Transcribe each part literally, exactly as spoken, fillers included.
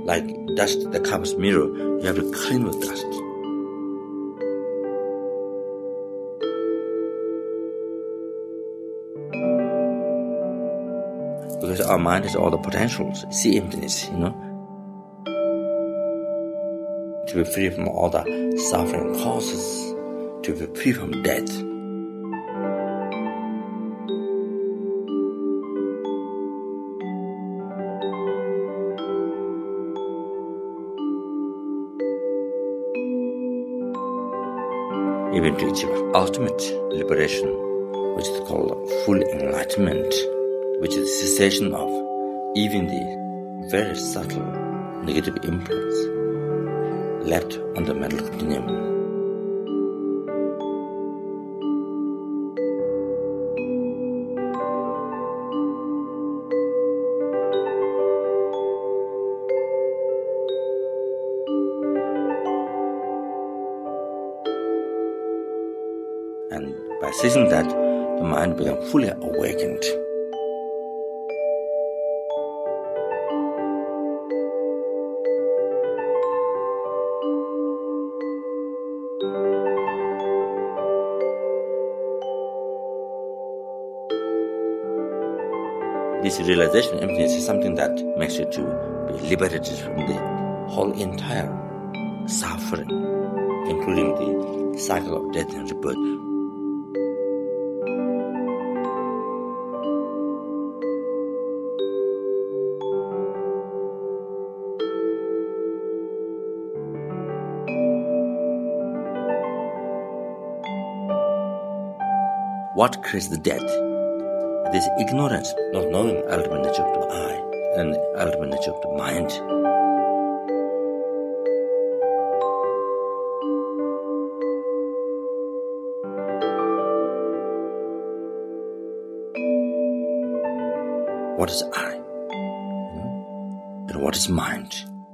like dust that covers mirror, you have to clean with dust. Because our mind has all the potentials, see emptiness, you know. To be free from all the suffering causes, to be free from death. Even to achieve ultimate liberation, which is called full enlightenment, which is the cessation of even the very subtle negative impulse left on the mental continuum. And by seizing that, the mind becomes fully awakened. This realization of emptiness is something that makes you to be liberated from the whole entire suffering, including the cycle of death and rebirth. What creates the death? It is ignorance, not knowing the ultimate nature of the I and the ultimate nature of the mind. What is I? And what is mind?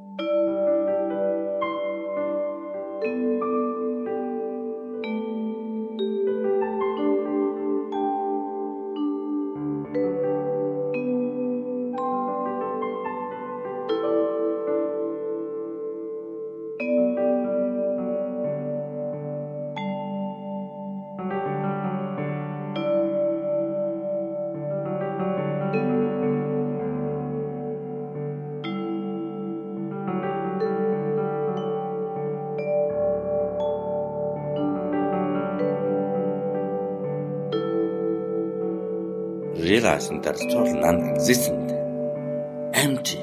Realizing that it's totally non-existent, empty.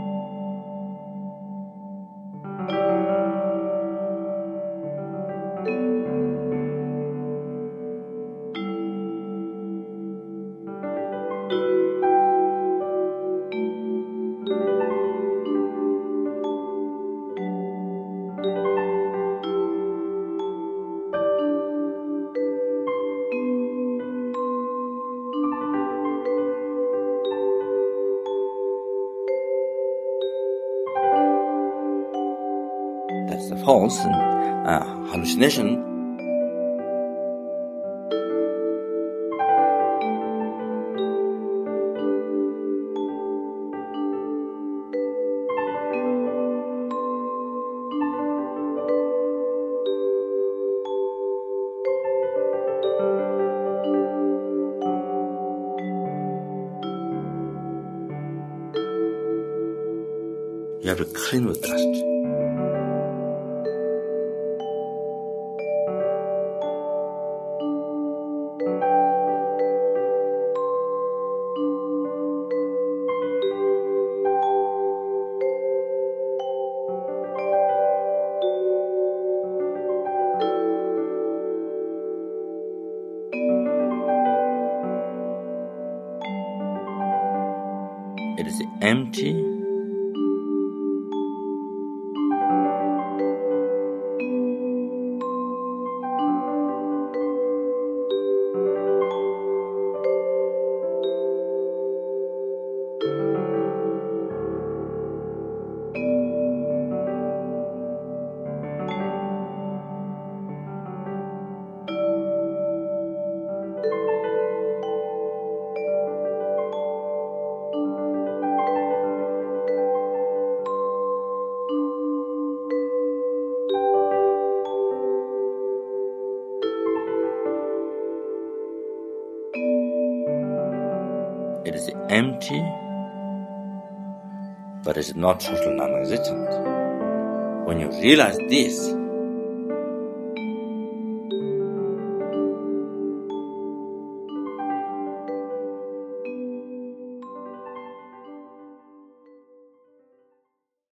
That's the false and uh, hallucination. You have to clean with dust. It is empty. empty, but it's not total non-existent. When you realize this,